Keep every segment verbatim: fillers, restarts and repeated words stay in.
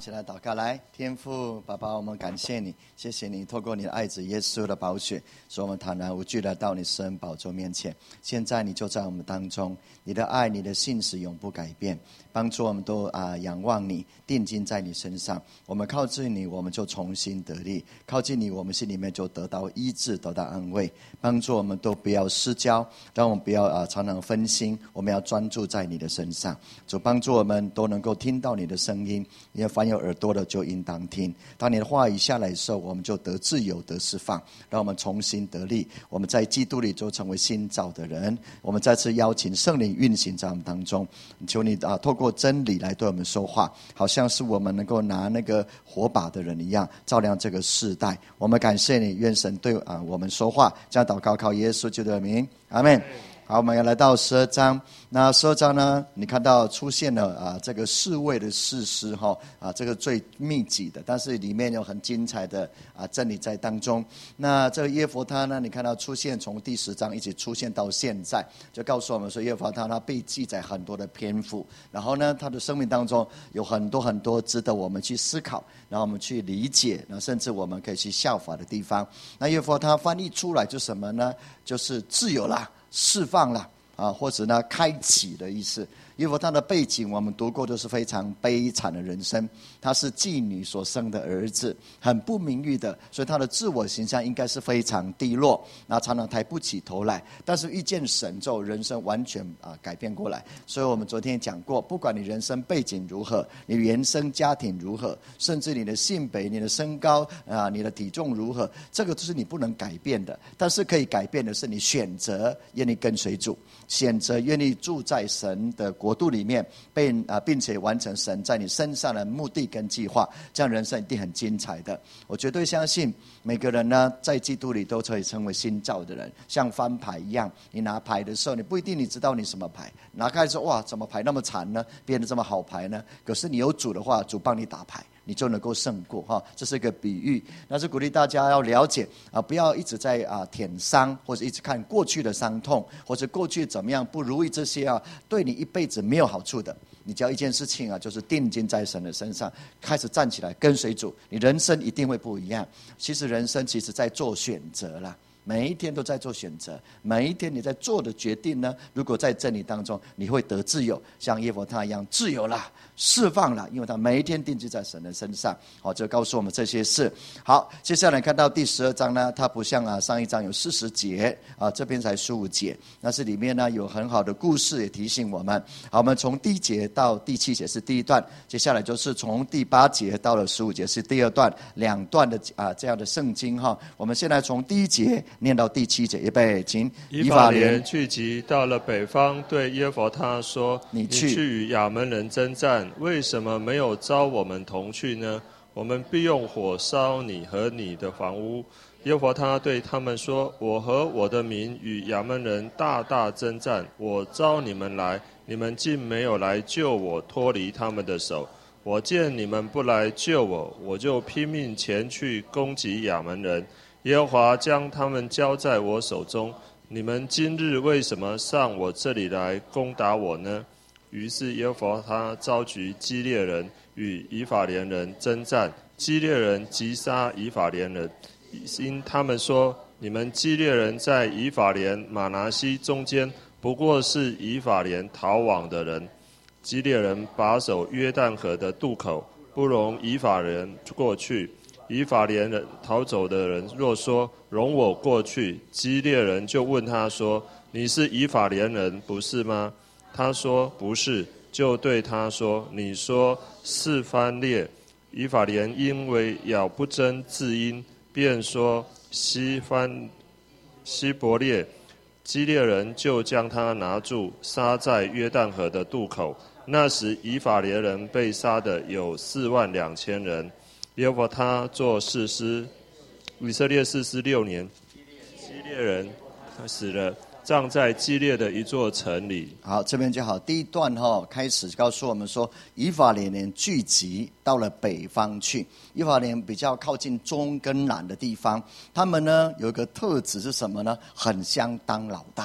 起来祷告。来，天父爸爸，我们感谢你，谢谢你透过你的爱子耶稣的宝血，使我们坦然无惧来到你施恩宝座面前。现在你就在我们当中，你的爱你的信实永不改变，帮助我们都啊仰望你，定睛在你身上。我们靠近你，我们就重新得力，靠近你，我们心里面就得到医治，得到安慰。帮助我们都不要失焦，让我们不要啊常常分心，我们要专注在你的身上。主帮助我们都能够听到你的声音，因为凡有耳朵的就应当听。当你的话语下来的时候，我们就得自由得释放，让我们重新得力。我们在基督里就成为新造的人。我们再次邀请圣灵运行在我们当中，求你啊透过真理来对我们说话，好像是我们能够拿那个火把的人一样，照亮这个世代。我们感谢你，愿神对啊我们说话。这样祷告靠耶稣基督的名，阿们。好，我们要来到十二章。那十二章呢，你看到出现了啊这个侍卫的士师哈啊，这个最密集的，但是里面有很精彩的啊真理在当中。那这个耶弗他呢，你看到出现从第十章一直出现到现在，就告诉我们说耶弗他他被记载很多的篇幅，然后呢他的生命当中有很多很多值得我们去思考，然后我们去理解，那甚至我们可以去效法的地方。那耶弗他翻译出来就什么呢？就是自由啦，释放了啊，或者呢开启的意思。因为他的背景我们读过，都是非常悲惨的人生。他是妓女所生的儿子，很不名誉的，所以他的自我形象应该是非常低落，那常常抬不起头来。但是遇见神之后，人生完全啊改变过来。所以我们昨天讲过，不管你人生背景如何，你原生家庭如何，甚至你的性别、你的身高啊、你的体重如何，这个都是你不能改变的。但是可以改变的是你选择愿意跟随主，选择愿意住在神的国度里面，并啊，并且完成神在你身上的目的跟计划，这样人生一定很精彩的。我绝对相信每个人呢，在基督里都可以成为新造的人，像翻牌一样。你拿牌的时候，你不一定你知道你什么牌，拿开说哇，怎么牌那么惨呢？变得这么好牌呢？可是你有主的话，主帮你打牌，你就能够胜过哈。这是一个比喻，那是鼓励大家要了解啊，不要一直在啊舔伤，或者一直看过去的伤痛，或者过去怎么样不如意，这些啊对你一辈子没有好处的。你只要一件事情啊，就是定睛在神的身上，开始站起来跟随主，你人生一定会不一样。其实人生其实在做选择啦。每一天都在做选择，每一天你在做的决定呢，如果在真理当中，你会得自由，像耶弗他一样自由了，释放了，因为他每一天定居在神的身上。好，就告诉我们这些事。好，接下来看到第十二章呢，它不像啊上一章有四十节啊，这边才十五节，但是里面呢有很好的故事也提醒我们。好，我们从第一节到第七节是第一段，接下来就是从第八节到了十五节是第二段，两段的啊这样的圣经哈。我们现在从第一节念到第七节，预备，请。 以法莲聚集到了北方，对耶弗他说：“ 你去， 你去与亚扪人征战，为什么没有召我们同去呢？我们必用火烧你和你的房屋。”耶弗他对他们说：“我和我的民与亚扪人大大征战，我召你们来，你们竟没有来救我，脱离他们的手。我见你们不来救我，我就拼命前去攻击亚扪人。耶和华将他们交在我手中，你们今日为什么上我这里来攻打我呢？”于是耶和华召集基列人与以法莲人征战，基列人击杀以法莲人，因他们说：“你们基列人在以法莲、玛拿西中间，不过是以法莲逃往的人。”基列人把守约旦河的渡口，不容以法莲过去。以法莲人逃走的人若说：“容我过去。”基列人就问他说：“你是以法莲人不是吗？”他说：“不是。”就对他说：“你说是番列。”以法莲因为咬不真字音，便说西番西伯列。基列人就将他拿住，杀在约旦河的渡口。那时以法莲人被杀的有四万两千人。耶弗他做士师，以色列士师六年，基列人他死了，葬在基列的一座城里。 好，这边就好。第一段哈、哦、开始告诉我们说，以法莲人聚集到了北方去。以法莲比较靠近中跟南的地方，他们呢有一个特质是什么呢？很相当老大。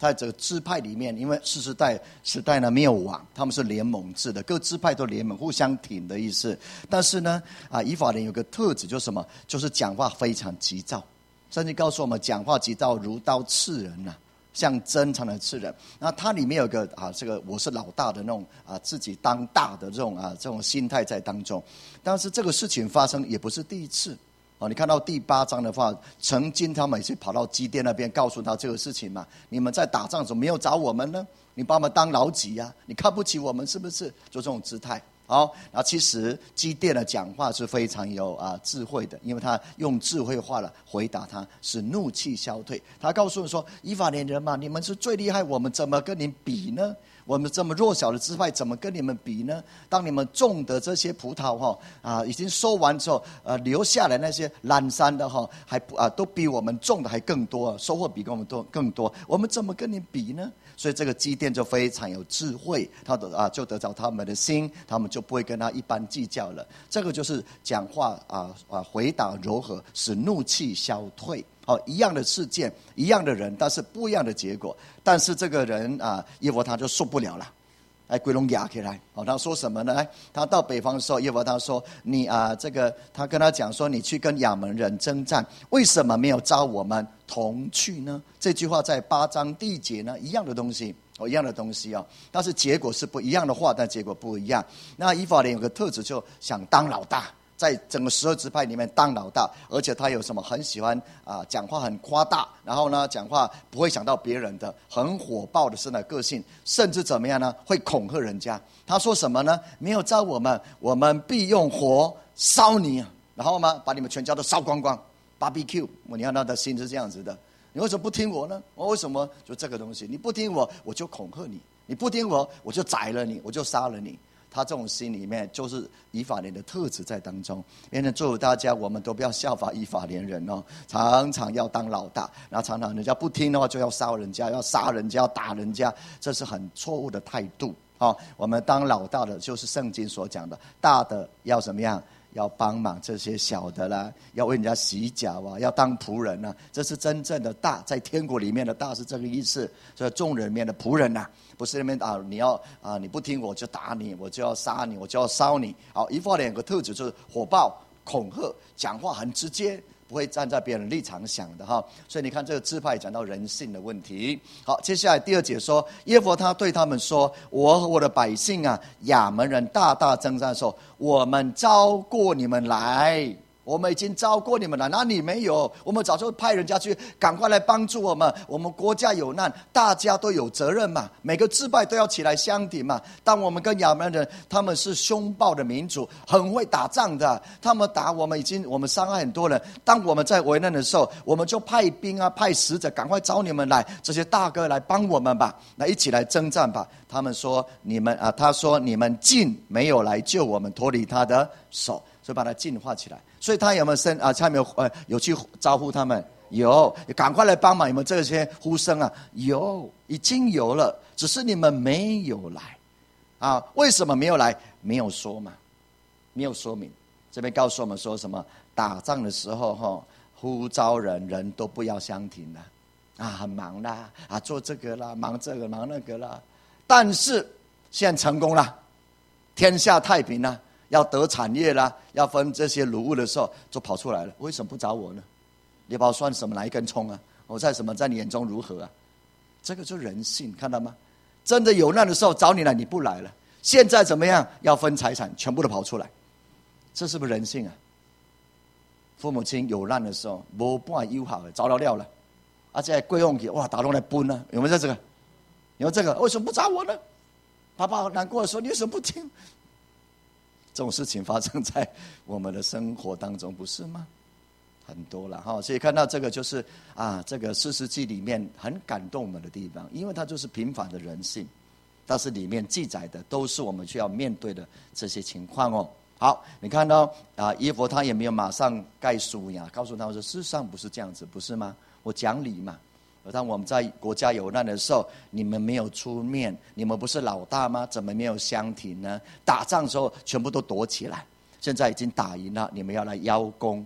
在这个支派里面，因为世世代时代呢没有王，他们是联盟制的，各支派都联盟，互相挺的意思。但是呢，啊，以法莲有个特质，就是什么？就是讲话非常急躁，甚至告诉我们，讲话急躁如刀刺人呐、啊，像针常常刺人。那它里面有个啊，这个我是老大的那种啊，自己当大的这种啊这种心态在当中。但是这个事情发生也不是第一次。哦，你看到第八章的话，曾经他们也是跑到基甸那边告诉他这个事情嘛，你们在打仗怎么没有找我们呢？你把我们当老几啊？你看不起我们是不是？就这种姿态。好，然后其实基甸的讲话是非常有啊智慧的，因为他用智慧话了回答他，使怒气消退。他告诉你说：以法莲人嘛，你们是最厉害，我们怎么跟你比呢？我们这么弱小的支派，怎么跟你们比呢？当你们种的这些葡萄哈啊，已经收完之后，呃，留下来那些懒散的哈，还不啊，都比我们种的还更多，收获比跟我们多更多，我们怎么跟你比呢？所以这个基甸就非常有智慧，他的啊就得着他们的心，他们就不会跟他一般计较了。这个就是讲话啊啊，回答柔和，使怒气消退。哦，一样的事件，一样的人，但是不一样的结果。但是这个人啊，耶和华他就受不了了，哎，鬼龙压起来。哦，他说什么呢？他到北方的时候，耶和华他说：“你啊，这个他跟他讲说，你去跟亚门人征战，为什么没有召我们同去呢？”这句话在八章第一节呢，一样的东西。哦，一样的东西哦，但是结果是不一样的话，但结果不一样。那以法莲有个特质，就想当老大。在整个十二支派里面当老大，而且他有什么很喜欢啊、呃，讲话很夸大，然后呢，讲话不会想到别人的，很火爆的是那个性，甚至怎么样呢？会恐吓人家。他说什么呢？没有召我们，我们必用火烧你，然后呢，把你们全家都烧光光 ，B B Q。你看他的心是这样子的。你为什么不听我呢？我为什么就这个东西？你不听我，我就恐吓你；你不听我，我就宰了你，我就杀了你。他这种心里面就是以法莲的特质在当中，因为祝福大家，我们都不要效法以法莲人哦，常常要当老大，然后常常人家不听的话就要烧人家，要杀人家，要打人家，这是很错误的态度哦。我们当老大的就是圣经所讲的，大的要怎么样？要帮忙这些小的啦，要为人家洗脚啊，要当仆人啊，这是真正的大，在天国里面的大是这个意思。所以众人里面的仆人啊，不是那边啊，你要啊，你不听我就打你，我就要杀你，我就要烧你。好，以法莲有个特质就是火爆、恐吓，讲话很直接，不会站在别人立场想的哈。所以你看这个支派讲到人性的问题。好，接下来第二节说，耶和华他对他们说：我和我的百姓啊，亚门人大大征战的时候，我们招过你们来，我们已经招过你们来，那你没有？我们早就派人家去，赶快来帮助我们。我们国家有难，大家都有责任嘛，每个支派都要起来相挺嘛。当我们跟亚门人，他们是凶暴的民族，很会打仗的，他们打我们已经，我们伤害很多人。当我们在危难的时候，我们就派兵啊，派使者，赶快找你们来，这些大哥来帮我们吧，来一起来征战吧。他们说你们啊，他说你们竟没有来救我们脱离他的手，所以把它净化起来。所以他有没有生啊？他有没有呃有去招呼他们？有，赶快来帮忙！有没有这些呼声啊？有，已经有了，只是你们没有来啊？为什么没有来？没有说嘛，没有说明。这边告诉我们说什么？打仗的时候哈、哦，呼召人，人都不要相挺了啊，很忙啦啊，做这个啦，忙这个忙那个啦。但是现在成功了，天下太平了。要得产业啦，要分这些掳物的时候，就跑出来了。为什么不找我呢？你把我算什么？哪一根葱啊？我在什么？在你眼中如何啊？这个就人性，看到吗？真的有难的时候找你来，你不来了。现在怎么样？要分财产，全部都跑出来，这是不是人性啊？父母亲有难的时候，没半友好的，着了料了，而且贵用去哇，打动来奔啊，有没有这个？有这个？为什么不找我呢？爸爸难过的时候，你为什么不听？这种事情发生在我们的生活当中，不是吗？很多了哈，所以看到这个就是啊，这个士师记里面很感动我们的地方，因为它就是平凡的人性，但是里面记载的都是我们需要面对的这些情况哦。好，你看到啊，耶和华他也没有马上盖书呀，告诉他们说，事实上不是这样子，不是吗？我讲理嘛。而当我们在国家有难的时候，你们没有出面，你们不是老大吗？怎么没有相挺呢？打仗的时候全部都躲起来，现在已经打赢了，你们要来邀功，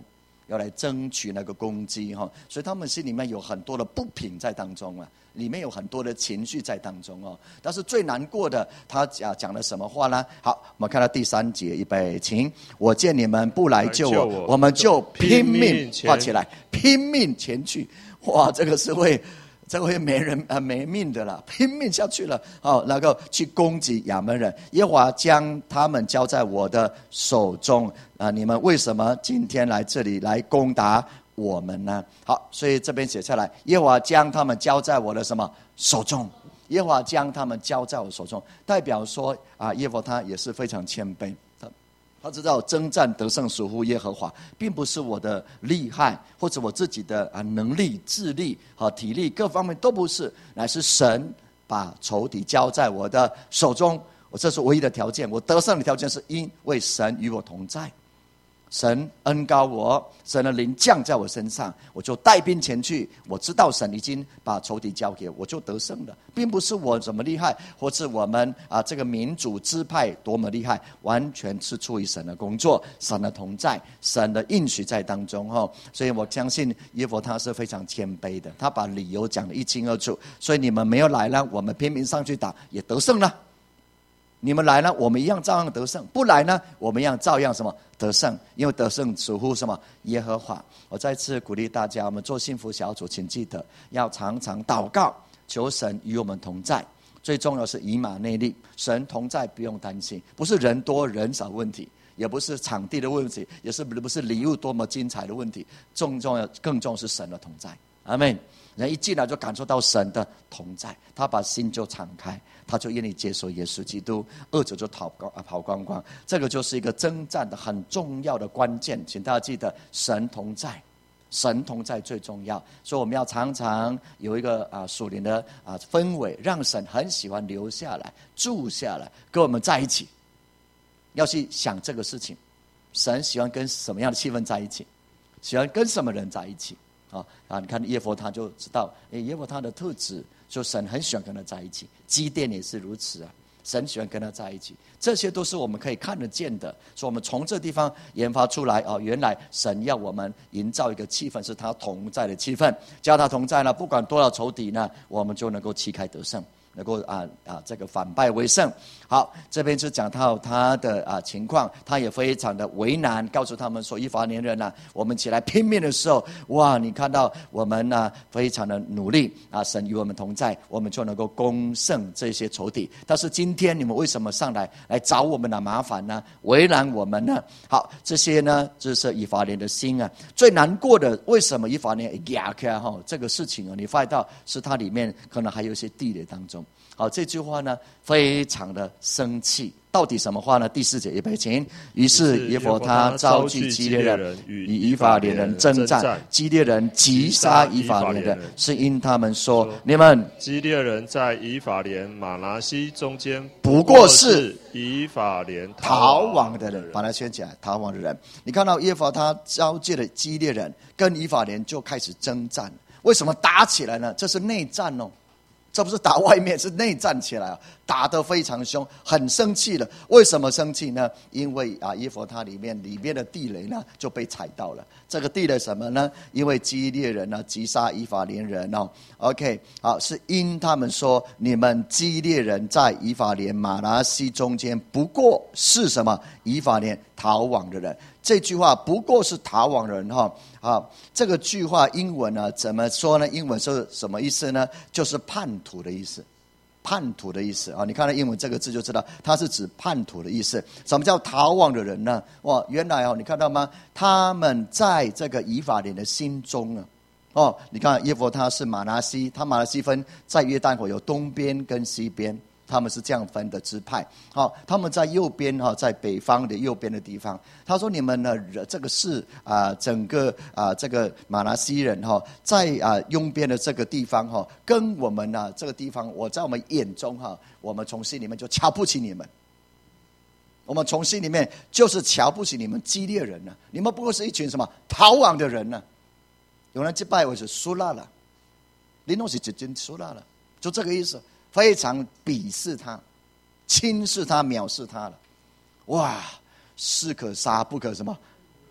要来争取那个攻击哈，所以他们心里面有很多的不平在当中啊，里面有很多的情绪在当中哦。但是最难过的，他讲讲了什么话呢？好，我们看到第三节，预备，请。我见你们不来救我，我们就拼命画起来，拼命前去。哇，这个是会。这会没人啊没命的了，拼命下去了，哦，然后去攻击亚扪人，耶和华将他们交在我的手中啊！你们为什么今天来这里来攻打我们呢？好，所以这边写下来，耶和华将他们交在我的什么手中？耶和华将他们交在我手中，代表说啊，耶和华他也是非常谦卑。他知道征战得胜属乎耶和华，并不是我的厉害或者我自己的啊能力、智力和体力各方面都不是，乃是神把仇敌交在我的手中。我这是唯一的条件，我得胜的条件是因为神与我同在。神恩膏我，神的灵降在我身上，我就带兵前去。我知道神已经把仇敌交给我，我就得胜了，并不是我怎么厉害，或是我们啊这个民主支派多么厉害，完全是出于神的工作，神的同在，神的应许在当中哈。所以我相信耶和华他是非常谦卑的，他把理由讲得一清二楚。所以你们没有来呢，我们拼命上去打也得胜了。你们来呢，我们一样照样得胜；不来呢，我们一样照样什么得胜？因为得胜属乎什么耶和华。我再次鼓励大家，我们做幸福小组，请记得要常常祷告，求神与我们同在。最重要是以马内利，神同在，不用担心，不是人多人少问题，也不是场地的问题，也是不是礼物多么精彩的问题，重重要更重要是神的同在。阿们。人一进来就感受到神的同在，他把心就敞开，他就愿意接受耶稣基督，恶者就跑光跑光光。这个就是一个征战的很重要的关键，请大家记得神同在，神同在最重要。所以我们要常常有一个啊属灵的啊氛围，让神很喜欢留下来住下来跟我们在一起。要去想这个事情，神喜欢跟什么样的气氛在一起，喜欢跟什么人在一起啊啊！你看耶和华他就知道，哎，耶和华他的特质，就神很喜欢跟他在一起。基甸也是如此啊，神喜欢跟他在一起。这些都是我们可以看得见的，所以我们从这地方研发出来啊，原来神要我们营造一个气氛，是他同在的气氛。只要他同在呢，不管多少仇敌呢，我们就能够旗开得胜，能够啊啊这个反败为胜。好，这边就讲到他的啊情况，他也非常的为难，告诉他们说：以法莲人啊，我们起来拼命的时候，哇，你看到我们呢、啊、非常的努力啊，神与我们同在，我们就能够攻胜这些仇敌。但是今天你们为什么上来来找我们的麻烦呢？为难我们呢？好，这些呢就是以法莲的心啊。最难过的，为什么以法莲压开哈这个事情啊？你发现到是它里面可能还有一些地雷当中。好，这句话呢非常的生气。到底什么话呢？第四节预备请。于是耶和华他召集基列人与以法莲人征战，基列人击杀以法莲人，是因他们说：你们基列人在以法莲、玛拿西中间， 不过是以法莲逃亡的人。把它圈起来，逃亡的人。你看到耶和华他召集的基列人跟以法莲就开始征战，为什么打起来呢？这是内战哦。这不是打外面，是内战起来啊，打得非常凶，很生气了。为什么生气呢？因为啊，耶和华他里面里面的地雷呢就被踩到了。这个地雷什么呢？因为基列人呢击杀以法莲人哦。OK， 好，是因他们说你们基列人在以法莲、玛拿西中间，不过是什么？以法莲逃亡的人。这句话不过是逃亡人哈啊，这个句话英文呢怎么说呢？英文是什么意思呢？就是叛徒的意思，叛徒的意思啊！你看到英文这个字就知道，它是指叛徒的意思。什么叫逃亡的人呢？哇，原来哦，你看到吗？他们在这个以法莲的心中啊，哦，你看耶和华他是玛拿西，他玛拿西分在约旦河有东边跟西边。他们是这样分的支派，好，他们在右边哈，在北方的右边的地方。他说：“你们呢，这个是啊，整个啊，这个玛拿西人哈，在啊右边的这个地方哈，跟我们呢这个地方，我在我们眼中哈，我们从心里面就瞧不起你们。我们从心里面就是瞧不起你们基列人呢、啊，你们不过是一群什么逃亡的人呢、啊？有人去拜我是苏拉了，你弄是直接苏拉了，就这个意思。”非常鄙视他，轻视他，藐视他了。哇，士可杀不可什么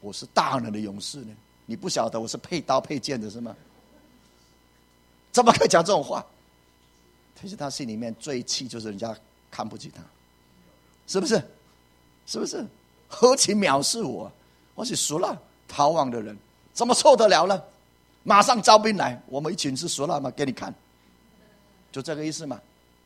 我是大能的勇士呢？你不晓得我是配刀配剑的是吗？怎么可以讲这种话？其实他心里面最气就是人家看不起他，是不是？是不是？何其藐视我！我是属了逃亡的人，怎么受得了呢？马上招兵来，我们一群是属了吗？给你看，就这个意思嘛。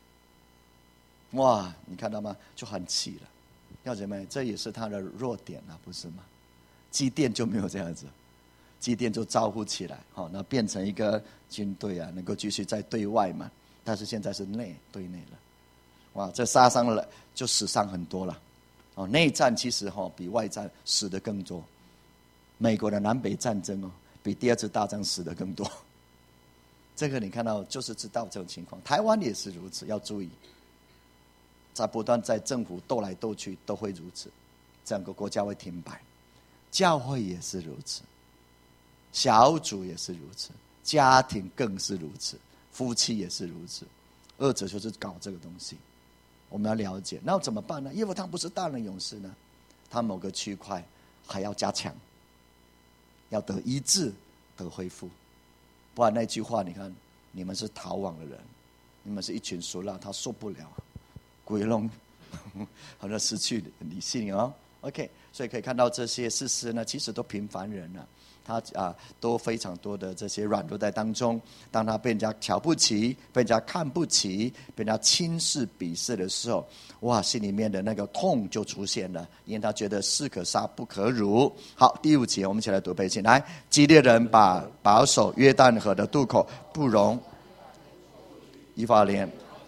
哇，你看到吗？就很气了。要姐妹，这也是他的弱点啊，不是吗？基甸就没有这样子，基甸就招呼起来，好，那变成一个军队啊，能够继续在对外嘛。但是现在是内对内了，哇，这杀伤了就死伤很多了。哦，内战其实哈、哦、比外战死的更多。美国的南北战争哦，比第二次大战死的更多。这个你看到就是知道这种情况，台湾也是如此，要注意。在不断在政府斗来斗去都会如此，整个国家会停摆。教会也是如此，小组也是如此，家庭更是如此，夫妻也是如此。二者就是搞这个东西，我们要了解。那怎么办呢？耶和华不是大能勇士呢，他某个区块还要加强，要得医治，得恢复。不然那句话，你看，你们是逃亡的人，你们是一群俗辣，他受不了。鬼龙好像失去理性哦。OK， 所以可以看到这些事实呢，其实都平凡人啊，他啊都非常多的这些软弱在当中。当他被人家瞧不起、被人家看不起、被人家轻视、鄙视的时候，哇，心里面的那个痛就出现了，因为他觉得士可杀不可辱。好，第五节我们一起来读背经。来，基列人把保守约旦河的渡口不容以法莲。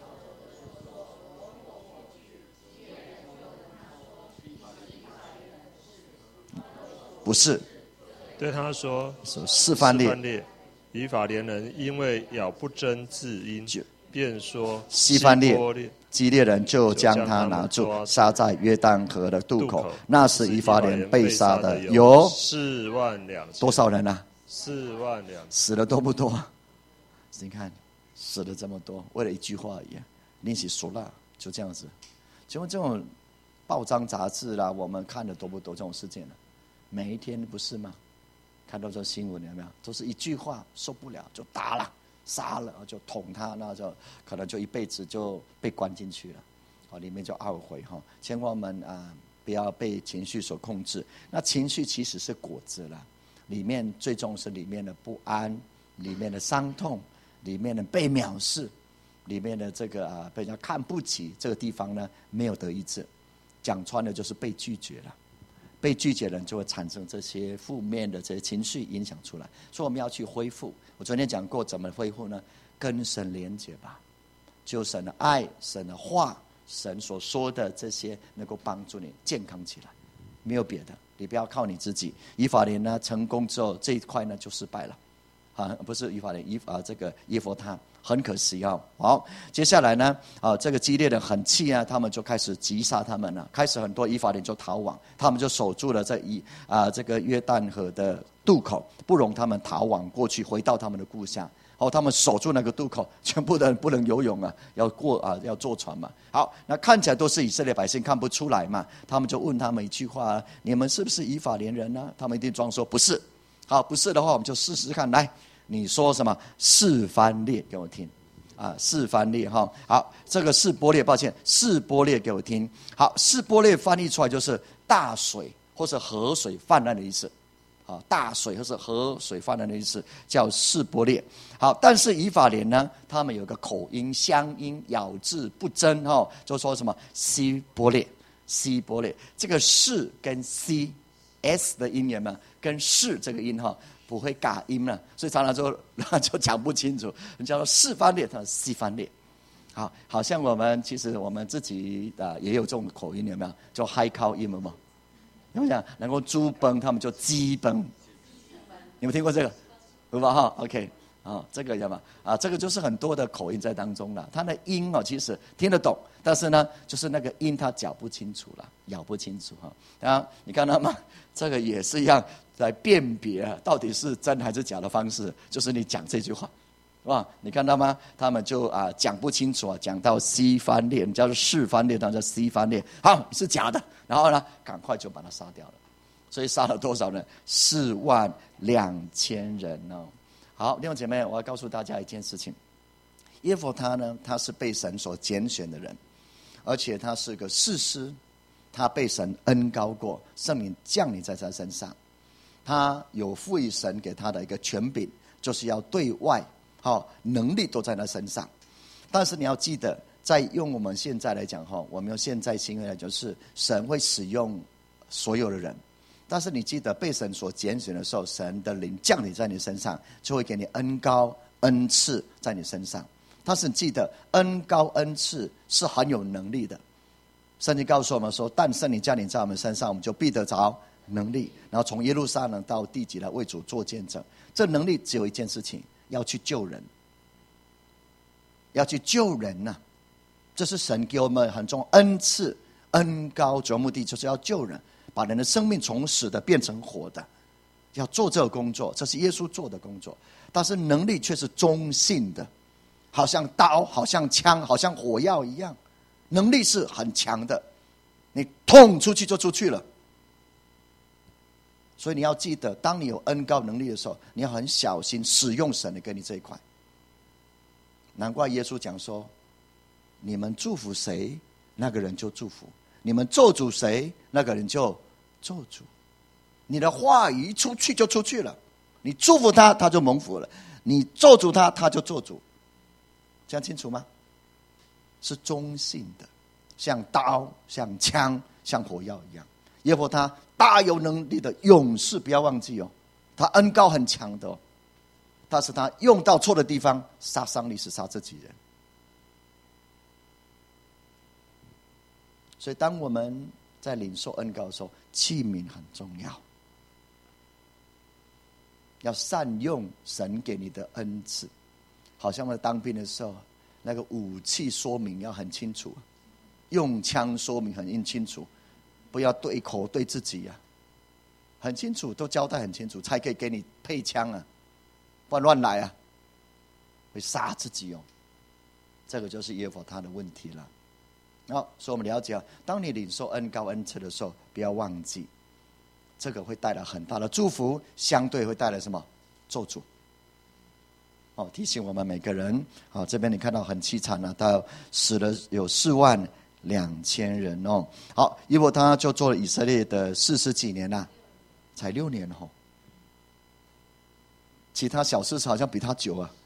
不是， 对他说：“ 示范列， 以法莲人因为咬不真字音，便说西番列。基列人就将他拿住，杀在约旦河的渡口。那时以法莲被杀的有四万两， 多少人啊？ 四万两， 死了多不多？你看，死了这么多，为了一句话而已，练习熟了，就这样子。请问这种报章杂志啦，我们看的多不多这种事件呢？每一天不是吗？看到这新闻有没有？都是一句话受不了就打了、杀了，就捅他，那就可能就一辈子就被关进去了，啊，里面就懊悔哈。千万们啊，不要被情绪所控制。那情绪其实是果子啦，里面最重是里面的不安，里面的伤痛，里面的被藐视，里面的这个啊被人家看不起，这个地方呢没有得医治，讲穿了就是被拒绝了。被拒绝的人就会产生这些负面的这些情绪影响出来，所以我们要去恢复。我昨天讲过怎么恢复呢？跟神连结吧，就神的爱、神的话、神所说的这些能够帮助你健康起来，没有别的，你不要靠你自己。以法莲呢成功之后，这一块呢就失败了，啊，不是以法莲，以啊这个耶弗他。很可惜啊、哦！好，接下来呢，啊，这个基列人很气啊，他们就开始击杀他们了。开始很多以法莲就逃亡，他们就守住了这一啊这个约旦河的渡口，不容他们逃亡过去，回到他们的故乡。哦，他们守住那个渡口，全部的人不能游泳啊，要过啊，要坐船嘛。好，那看起来都是以色列百姓，看不出来嘛。他们就问他们一句话：你们是不是以法莲人呢？他们一定装说不是。好，不是的话，我们就试试看来。你说什么？示番列给我听，啊，示番列哈。好，这个示波列，抱歉，示波列给我听。好，示波列翻译出来就是大水或是河水泛滥的意思，啊，大水或是河水泛滥的意思叫示波列。好，但是以法莲呢，他们有个口音、乡音、咬字不真哈，就说什么西波列，西波列，这个示跟 c s 的音有没有？跟示这个音哈。不会嘎音了，所以常常就就讲不清楚。人家说示番列，他说西番列，好，好像我们其实我们自己啊也有这种口音，有没有？叫嗨靠音有没有？有没有讲能够猪崩，他们就鸡崩，你们听过这个？有吧？哈 ，OK， 啊，这个有吗？啊，这个就是很多的口音在当中了。它的音哦，其实听得懂，但是呢，就是那个音它讲不清楚了，咬不清楚哈。啊，你看到吗？这个也是一样。来辨别到底是真还是假的方式，就是你讲这句话，是吧？你看到吗？他们就啊讲不清楚啊，讲到西番列，叫做示番列，叫做西番列，好是假的，然后呢，赶快就把它杀掉了。 所以杀了多少人？四万两千人哦。好，弟兄姐妹，我要告诉大家一件事情，耶弗他呢，他是被神所拣选的人，而且他是个士师，他被神恩膏过，圣灵降临在他身上，他有赋予神给他的一个权柄，就是要对外，好，能力都在他身上。但是你要记得，在用我们现在来讲，我们用现在新约来讲，就是神会使用所有的人，但是你记得被神所拣选的时候，神的灵降临在你身上，就会给你恩膏恩赐在你身上。但是你记得，恩膏恩赐是很有能力的。圣经告诉我们说，但圣灵降临在我们身上，我们就必得着能力，然后从耶路撒冷到地极来为主做见证。这能力只有一件事情，要去救人，要去救人呐、啊！这是神给我们很重要恩赐恩膏，主要目的就是要救人，把人的生命从死的变成活的，要做这个工作，这是耶稣做的工作。但是能力却是中性的，好像刀，好像枪，好像火药一样，能力是很强的，你痛出去就出去了。所以你要记得，当你有恩膏能力的时候，你要很小心使用神的给你这一块。难怪耶稣讲说，你们祝福谁，那个人就祝福；你们咒诅谁，那个人就咒诅。你的话语出去就出去了，你祝福他，他就蒙福了；你咒诅他，他就咒诅。这样清楚吗？是中性的，像刀，像枪，像火药一样。耶和华他大有能力的勇士，不要忘记哦，他恩膏很强的哦，但是他用到错的地方，杀伤力是杀自己人。所以当我们在领受恩膏的时候，器皿很重要，要善用神给你的恩赐。好像我们当兵的时候，那个武器说明要很清楚，用枪说明很清楚，不要对口对自己啊，很清楚，都交代很清楚，才可以给你配枪啊，不然乱来啊，会杀自己哦。这个就是耶和华他的问题了。好，所以我们了解，当你领受恩膏恩赐的时候，不要忘记，这个会带来很大的祝福，相对会带来什么？咒诅。哦，提醒我们每个人。好，这边你看到很凄惨了、啊，到死了有四万两千人哦。好，耶和华他就做了以色列的四十几年啦、啊，才六年哦。其他小事好像比他久啊。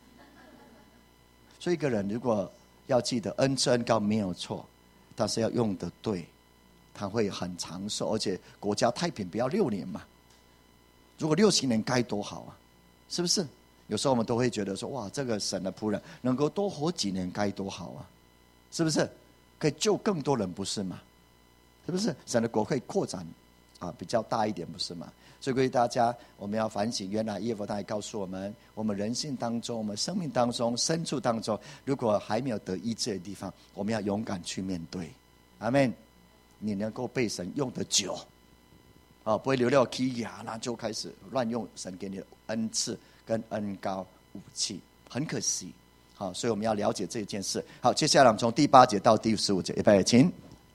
所以一个人如果要记得恩赐恩膏没有错，但是要用得对，他会很长寿，而且国家太平不要六年嘛。如果六十年该多好啊，是不是？有时候我们都会觉得说，哇，这个神的仆人能够多活几年该多好啊，是不是？可以救更多人，不是吗？是不是？神的国可以扩展啊，比较大一点，不是吗？所以各位大家，我们要反省，原来耶和华他也告诉我们，我们人性当中，我们生命当中，深处当中，如果还没有得医治的地方，我们要勇敢去面对。阿们。你能够被神用得久，啊，不会留掉剔牙，那就开始乱用神给你的恩赐跟恩膏武器，很可惜。好，所以我们要了解这件事。好，接下来我们从第八节到第十五节，预备，请。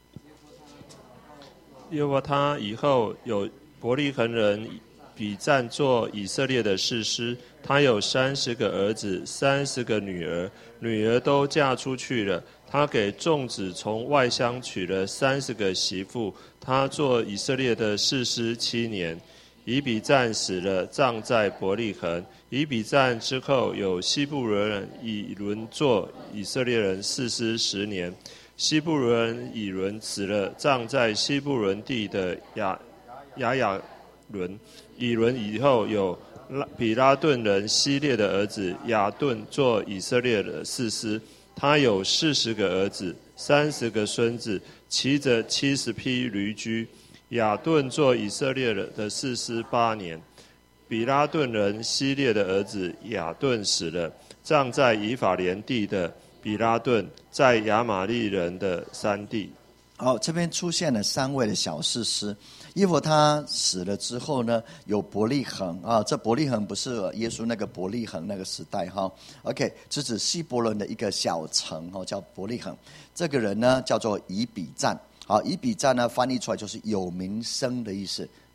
耶和华他以后有伯利恒人比赞做以色列的士师，他有三十个儿子，三十个女儿，女儿都嫁出去了。他给众子从外乡娶了三十个媳妇。他做以色列的士师七年。以比赞死了，葬在伯利恒。以比赞之后，有希布伦人以伦做以色列人士师十年。希布伦人以伦死了，葬在希布伦地的亚亚亚伦。以伦以后，有比拉顿人希列的儿子亚顿做以色列的士师。他有四十个儿子，三十个孙子，骑着七十匹驴驹。亚顿做以色列的士师八年。比拉顿人希列的儿子亚顿死了，葬在以法莲地的比拉顿，在亚玛利人的山地。 好，这边出现了三位的小士师。耶和华他死了之后呢，有伯利恒啊，这伯利恒不是耶稣那个伯利恒那个时代哈。OK， 是指希伯伦的一个小城哈，叫伯利恒。这个人呢叫做以比赞。好，以比赞呢翻译出来就是有名声的意思，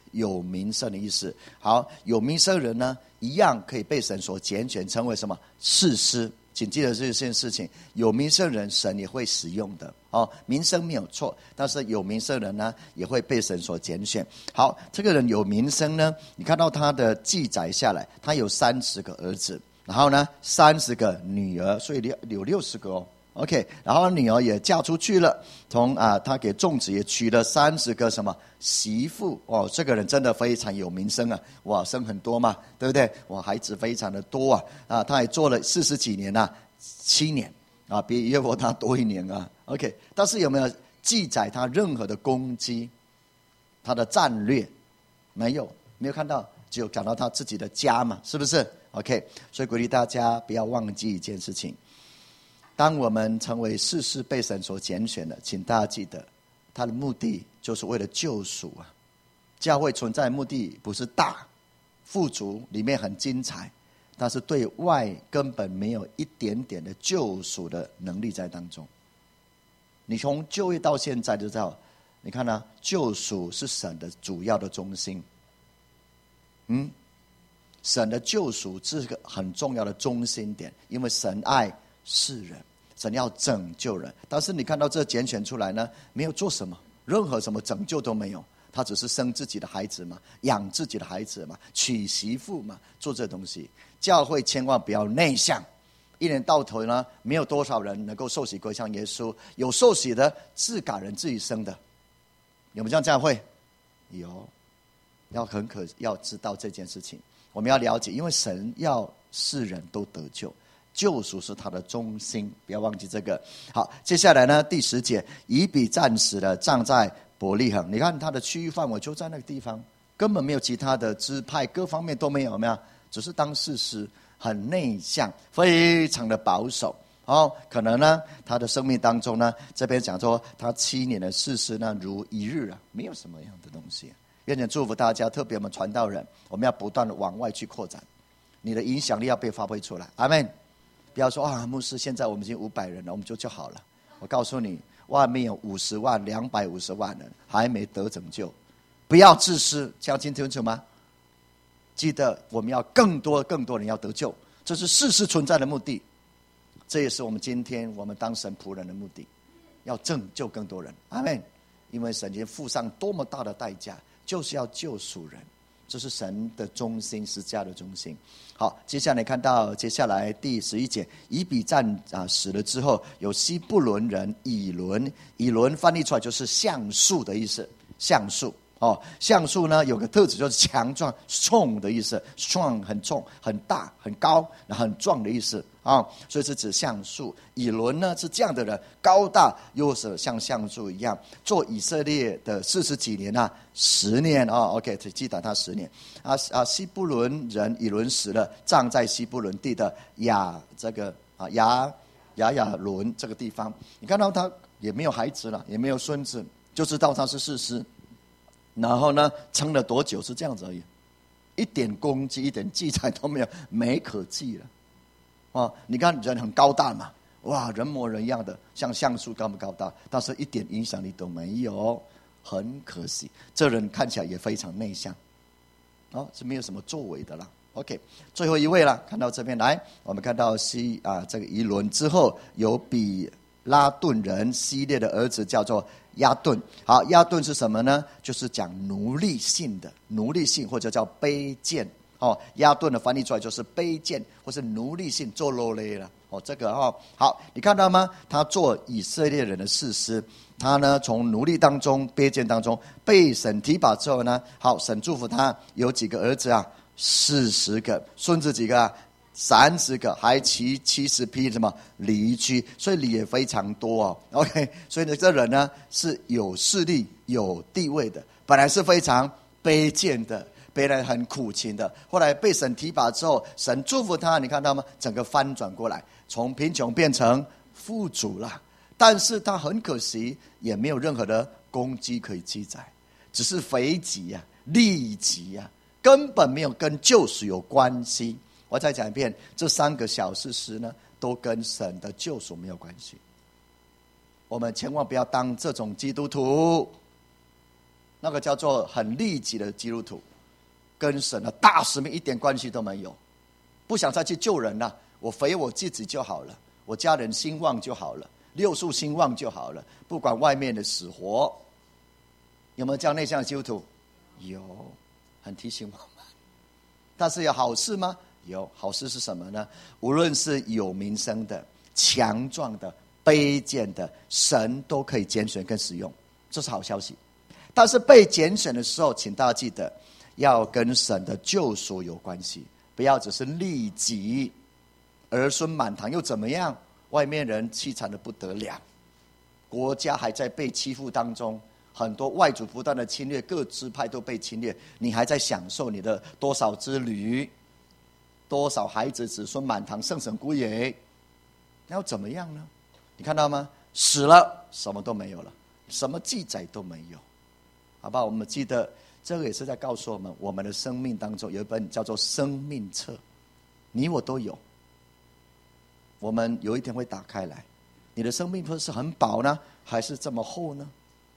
有名声的意思。好，有名声人呢，一样可以被神所拣选，成为什么？士师。请记得这件事情，有名声人神也会使用的哦。名声没有错，但是有名声人呢，也会被神所拣选。好，这个人有名声呢，你看到他的记载下来，他有三十个儿子，然后呢三十个女儿，所以有六十个哦。OK， 然后女儿也嫁出去了，从啊，他给众子也娶了三十个什么媳妇哦，这个人真的非常有名声啊，哇，生很多嘛，对不对？哇，孩子非常的多啊，啊，他也做了四十几年啊，七年啊，比约伯他多一年啊。OK， 但是有没有记载他任何的攻击，他的战略？没有，没有看到，只有讲到他自己的家嘛，是不是 ？OK， 所以鼓励大家不要忘记一件事情。当我们成为士师被神所拣选的，请大家记得，他的目的就是为了救赎啊！教会存在的目的不是大、富足，里面很精彩，但是对外根本没有一点点的救赎的能力在当中。你从旧约到现在就知道，你看啊，救赎是神的主要的中心。嗯，神的救赎是个很重要的中心点，因为神爱世人。神要拯救人，但是你看到这拣选出来呢，没有做什么，任何什么拯救都没有，他只是生自己的孩子嘛，养自己的孩子嘛，娶媳妇嘛，做这东西。教会千万不要内向，一年到头呢，没有多少人能够受洗归向耶稣，有受洗的自感人自己生的，有没有这样教会？有，要很可要知道这件事情，我们要了解，因为神要世人都得救。救赎是他的中心，不要忘记这个。好，接下来呢，第十节，以比战死了，葬在伯利恒。你看他的区域范围就在那个地方，根本没有其他的支派，各方面都没有，有没有？只是当士师，很内向，非常的保守。哦，可能呢，他的生命当中呢，这边讲说他七年的士师呢，如一日啊，没有什么样的东西。愿神祝福大家，特别我们传道人，我们要不断的往外去扩展，你的影响力要被发挥出来。阿们。不要说啊，牧师，现在我们已经五百人了，我们就就好了。我告诉你，外面有五十万、两百五十万人还没得拯救，不要自私，这样听清楚吗？记得我们要更多、更多人要得救，这是事实存在的目的。这也是我们今天我们当神仆人的目的，要拯救更多人。阿们。因为神已经付上多么大的代价，就是要救赎人。这是神的中心，十字架的中心。好，接下来看到接下来第十一节，以比战啊死了之后，有西布伦人以伦，以伦翻译出来就是橡树的意思，橡树哦，橡树呢有个特质就是强壮 ，strong 的意思 ，strong 很重、很大、很高、很壮的意思啊，所以是指橡树。以伦呢是这样的人，高大又是像橡树一样，做以色列的四十几年啊，十年啊 ，OK， 记得他十年啊啊，西布伦人以伦死了，葬在西布伦地的亚这个啊亚亚亚伦这个地方。你看到他也没有孩子了，也没有孙子，就知道他是士师。然后呢，撑了多久是这样子而已，一点功绩、一点记载都没有，没可记了。哦，你看人很高大嘛，哇，人模人样的，像橡树高不高大，但是一点影响力都没有，很可惜。这人看起来也非常内向，哦，是没有什么作为的啦。OK， 最后一位了，看到这边来，我们看到西啊这个以伦之后，有比拉顿人希列的儿子叫做亚顿。好，亚顿是什么呢？就是讲奴隶性的，奴隶性或者叫卑贱。哦，亚顿的翻译出来就是卑贱或是奴隶性，做奴隶了。哦，这个哦，好，你看到吗？他做以色列人的士师，他呢从奴隶当中、卑贱当中被神提拔之后呢，好，神祝福他有几个儿子啊？四十个，孙子几个啊？三十个，还骑七十匹什么驴驹，所以礼也非常多哦。OK， 所以呢，这人呢是有势力、有地位的，本来是非常卑贱的，别人很苦情的，后来被神提拔之后，神祝福他，你看到吗？整个翻转过来，从贫穷变成富足了。但是他很可惜，也没有任何的功绩可以记载，只是肥瘠啊、痢疾啊，根本没有跟救赎有关系。我再讲一遍，这三个小事实呢，都跟神的救赎没有关系。我们千万不要当这种基督徒。 那个叫做很利己的基督徒，跟神的大使命一点关系都没有，不想再去救人了，我肥我自己就好了，我家人兴旺就好了，六畜兴旺就好了，不管外面的死活。有没有这样内向的基督徒？有，很提醒我们。但是有好事吗？有，好事是什么呢？无论是有名声的、强壮的、卑贱的，神都可以拣选跟使用，这是好消息。但是被拣选的时候，请大家记得要跟神的救赎有关系，不要只是利己，儿孙满堂又怎么样？外面人凄惨的不得了，国家还在被欺负当中，很多外族不断的侵略，各支派都被侵略，你还在享受你的多少之旅，多少孩子子孙满堂，圣神归耶，那要怎么样呢？你看到吗？死了什么都没有了，什么记载都没有，好不好？我们记得这个也是在告诉我们，我们的生命当中有一本叫做生命册，你我都有，我们有一天会打开来。你的生命册是很薄呢，还是这么厚呢？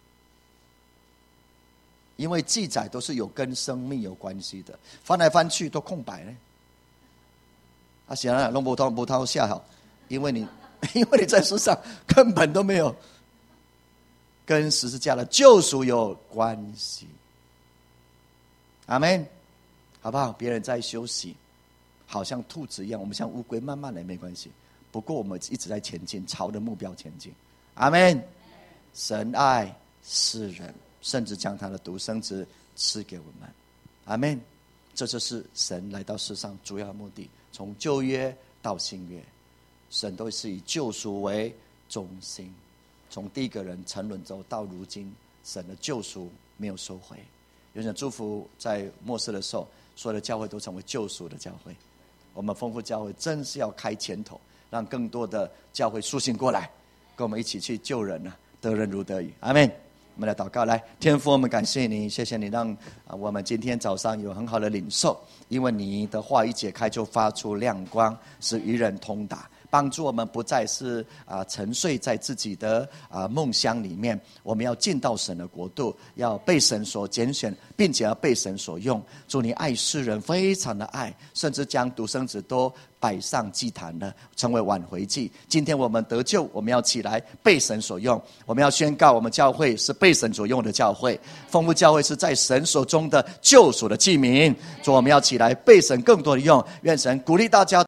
因为记载都是有跟生命有关系的，翻来翻去都空白呢。啊，显然弄不通不掏下好，因为你因为你在世上根本都没有跟十字架的救赎有关系。阿们，好不好？别人在休息，好像兔子一样，我们像乌龟，慢慢来没关系。不过我们一直在前进，朝着目标前进。阿们。神爱世人，甚至将他的独生子赐给我们。阿们。这就是神来到世上主要的目的，从旧约到新约，神都是以救赎为中心。从第一个人沉沦之后到如今，神的救赎没有收回。有点祝福在末世的时候，所有的教会都成为救赎的教会。我们丰富教会真是要开前头，让更多的教会苏醒过来，跟我们一起去救人啊，得人如得鱼。阿们。我们来祷告，来，天父，我们感谢你，谢谢你让我们今天早上有很好的领受，因为你的话一解开就发出亮光，使愚人通达，帮助我们不再是啊沉睡在自己的啊梦乡里面，我们要进到神的国度，要被神所拣选，并且要被神所用。主，你爱世人，非常的爱，甚至将独生子都摆上祭坛了，成为挽回祭。今天我们得救，我们要起来被神所用，我们要宣告我们教会是被神所用的教会，丰富教会是在神手中的救赎的器皿。主，我们要起来被神更多的用，愿神鼓励大家